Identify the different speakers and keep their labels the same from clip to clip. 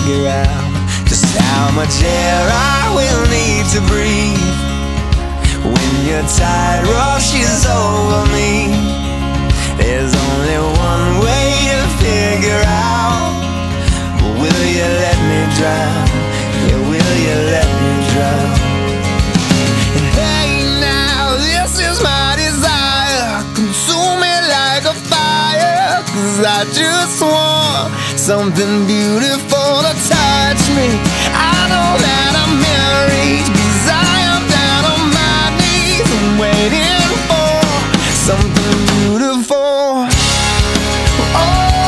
Speaker 1: figure out just how much air I will need to breathe when your tide rushes over me. There's only one way to figure out, but will you let me drown? Yeah, will you let me drown? And hey now, this is my desire, consume me like a fire, 'cause I just want something beautiful to touch me. I know that I'm in reach, 'cause I am down on my knees and waiting for something beautiful. Oh,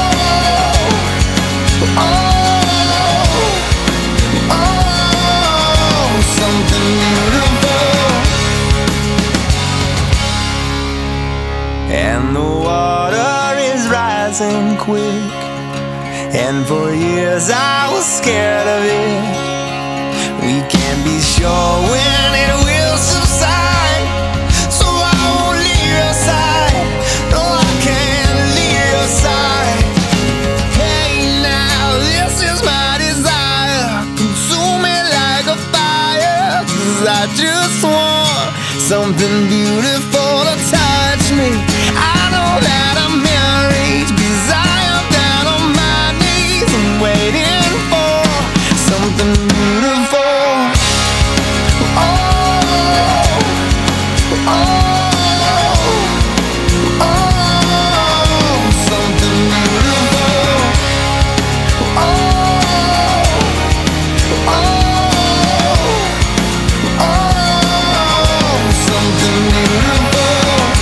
Speaker 1: oh, oh, something beautiful. And the water is rising quick, and for years I was scared of it. We can't be sure when it will subside, so I won't leave your side. No, I can't leave your side. Hey now, this is my desire, consume me like a fire, 'cause I just want something beautiful to touch me. I know that I'm in reach, 'cause I am down on my knees and waiting for something beautiful. Oh, oh, oh, something beautiful. Oh, oh, oh, something beautiful.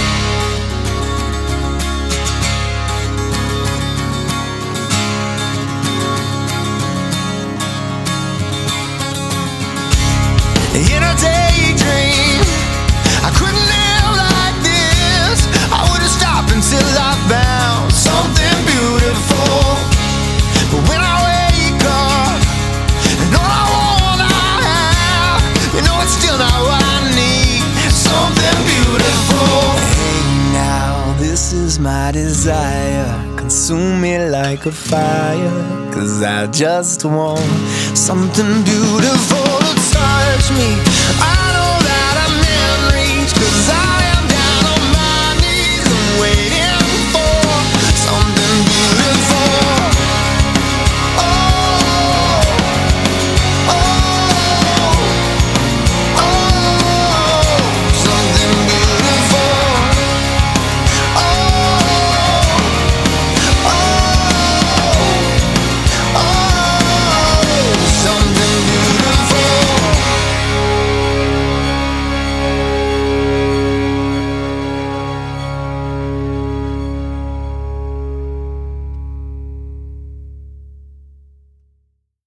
Speaker 1: In a daydream, I couldn't live like this. I wouldn't stop until I found something beautiful. But when I wake up, and all I want I have, you know it's still not what I need. Something beautiful. Hey now, this is my desire, consume me like a fire, 'cause I just want something beautiful to touch me.